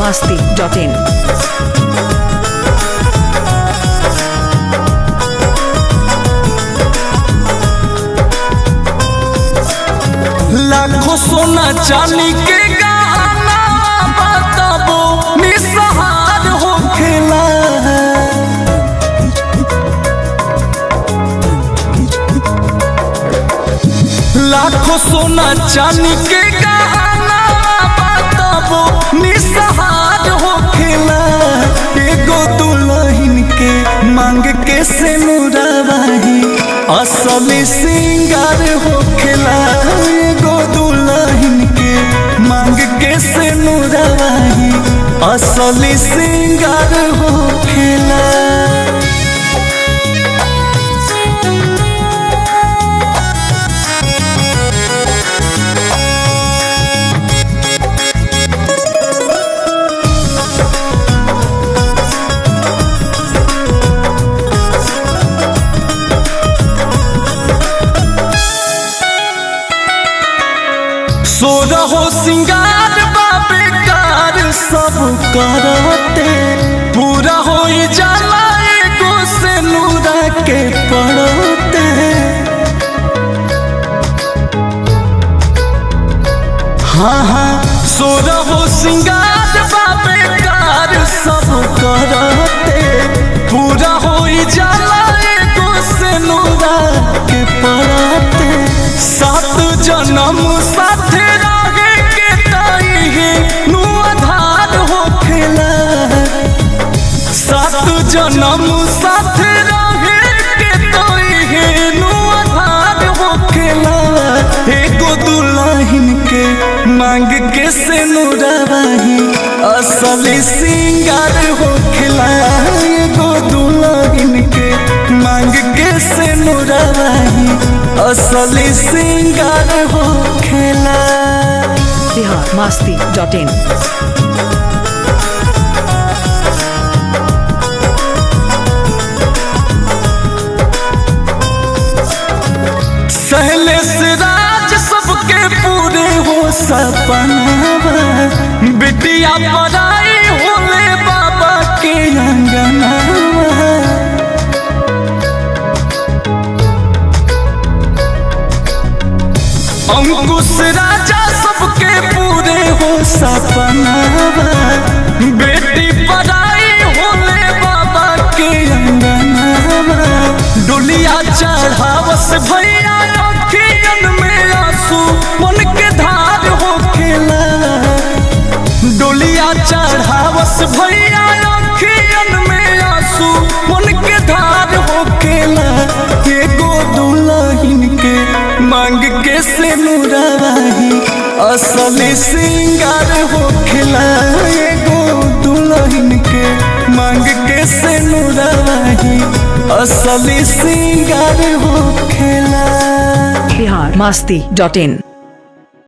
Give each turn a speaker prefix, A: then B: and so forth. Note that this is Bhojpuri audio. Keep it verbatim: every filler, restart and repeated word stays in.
A: masti dot in.
B: लाखों सोना चांदी के गहना बताबो निसहार होखेला। लाखों सोना चांदी के गहना बताबो निसहार होखेला। एगो दुल्हन के मांग के सिनुरवाही असली सिंगार होखेला। एगो दुल्हन के मांग के सिनुरवाही असली सिंगार होखेला। सोरहो सिंगार बाबे कार सब करते पूरा हो जाला एगो से नूरा के पड़ते। हाँ हाँ सोरहो सिंगार बाबे कार सब करते पूरा हो जाला एगो से नूरा के पड़ते। सात जन्म साथे रहे के ताई है नु आधार होखेला। सात जन्म साथे रहे के ताई है नु आधार होखेला। एगो दुल्हन के मांग के सिनुरवाही असली सिंगार होखेला। एगो दुल्हन के मांग के सिनुरवाही असली सिंगार होखेला।
A: Bihar masti dot in.
B: सहले से राज सबके पूरे हो सपनावा। बिटिया पराई होले बाबा के अंगनावा। अंकुश राजा सबके पूरे हो सपनावा। बेटी पराई होले बाबा के अंगनावा। डोलिया चढ़ावस भैया अखियन में आंसू मन के धार होखेला। डोलिया चढ़ावस भैया अखियन में आंसू मन के धार होखेला। एगो दुल्हन के मांग के सिनुरवाही असली सिंगार होखेला। एगो दुल्हन के मांग के सिनुरवाही असली सिंगार होखेला।
A: Bihar masti dot in.